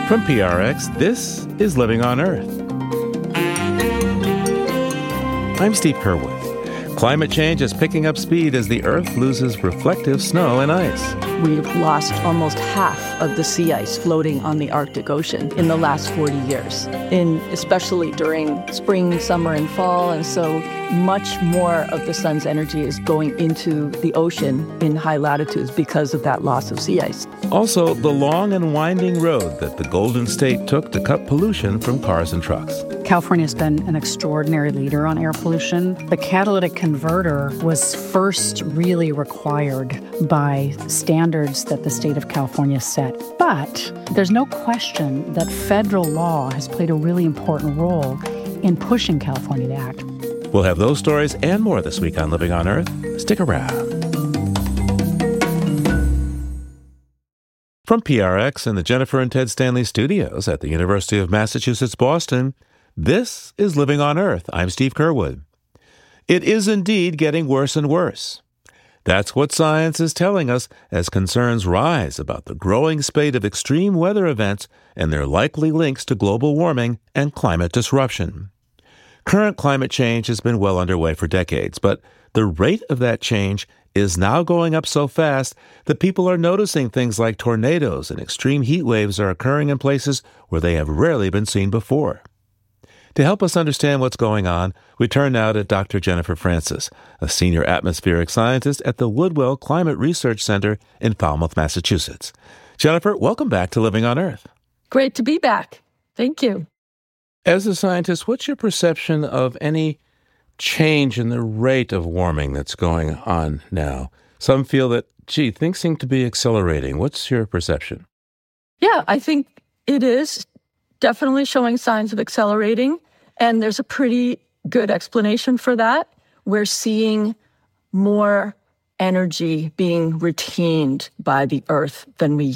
From PRX, this is Living on Earth. I'm Steve Curwood. Climate change is picking up speed as the Earth loses reflective snow and ice. We've lost almost half of the sea ice floating on the Arctic Ocean in the last 40 years, especially during spring, summer, and fall. And so much more of the sun's energy is going into the ocean in high latitudes because of that loss of sea ice. Also, the long and winding road that the Golden State took to cut pollution from cars and trucks. California has been an extraordinary leader on air pollution. The catalytic converter was first really required by standards that the state of California set. But there's no question that federal law has played a really important role in pushing California to act. We'll have those stories and more this week on Living on Earth. Stick around. From PRX and the Jennifer and Ted Stanley studios at the University of Massachusetts, Boston, this is Living on Earth. I'm Steve Curwood. It is indeed getting worse and worse. That's what science is telling us as concerns rise about the growing spate of extreme weather events and their likely links to global warming and climate disruption. Current climate change has been well underway for decades, but the rate of that change is now going up so fast that people are noticing things like tornadoes and extreme heat waves are occurring in places where they have rarely been seen before. To help us understand what's going on, we turn now to Dr. Jennifer Francis, a senior atmospheric scientist at the Woodwell Climate Research Center in Falmouth, Massachusetts. Jennifer, welcome back to Living on Earth. Great to be back. Thank you. As a scientist, what's your perception of any change in the rate of warming that's going on now? Some feel that, things seem to be accelerating. What's your perception? Yeah, I think it is definitely showing signs of accelerating, and there's a pretty good explanation for that. We're seeing more energy being retained by the Earth than we